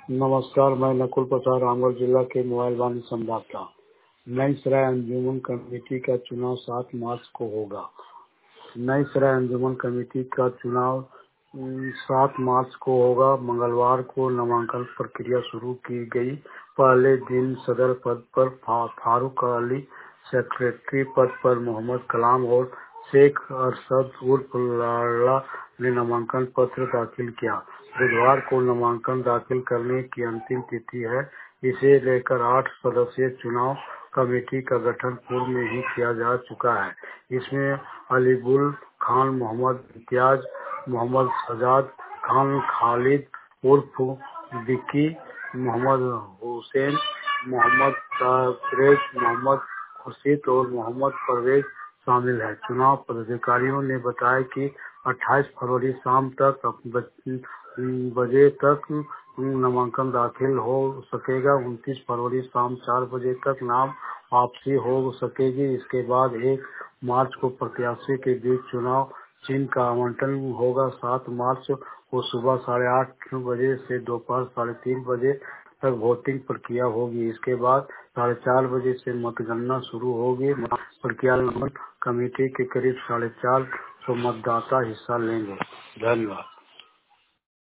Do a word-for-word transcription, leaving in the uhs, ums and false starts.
नमस्कार, मैं नकुल प्रसाद रामगढ़ जिला के मोबाइल वाणी संवाददाता। नई सराय अंजुमन कमेटी का चुनाव सात मार्च को होगा। नई सराय अंजुमन कमेटी का चुनाव सात मार्च को होगा। मंगलवार को नामांकन प्रक्रिया शुरू की गई। पहले दिन सदर पद पर फा, फारूक अली, सेक्रेटरी पद पर मोहम्मद कलाम और शेख अरशद उर्फ लाला ने नामांकन पत्र दाखिल किया। बुधवार को नामांकन दाखिल करने की अंतिम तिथि है। इसे लेकर आठ सदस्यीय चुनाव कमेटी का गठन पूर्व में ही किया जा चुका है। इसमें अलीबुल खान, मोहम्मद इम्तियाज, मोहम्मद सजाद खान, खालिद उर्फ विक्की, मोहम्मद हुसैन, मोहम्मद ताबरेज, मोहम्मद खुर्शीद और मोहम्मद परवेज शामिल है। चुनाव पदाधिकारियों ने बताया कि अट्ठाईस फरवरी शाम तक बजे तक नामांकन दाखिल हो सकेगा। उनतीस फरवरी शाम चार बजे तक नाम वापसी हो सकेगी। इसके बाद एक मार्च को प्रत्याशी के बीच चुनाव चिन्ह का आवंटन होगा। सात मार्च को सुबह साढ़े आठ बजे से दोपहर साढ़े तीन बजे तक वोटिंग प्रक्रिया होगी। इसके बाद साढ़े चार बजे से मतगणना शुरू होगी। प्रक्रिया में कमेटी के करीब साढ़े चार सौ मतदाता हिस्सा लेंगे। धन्यवाद।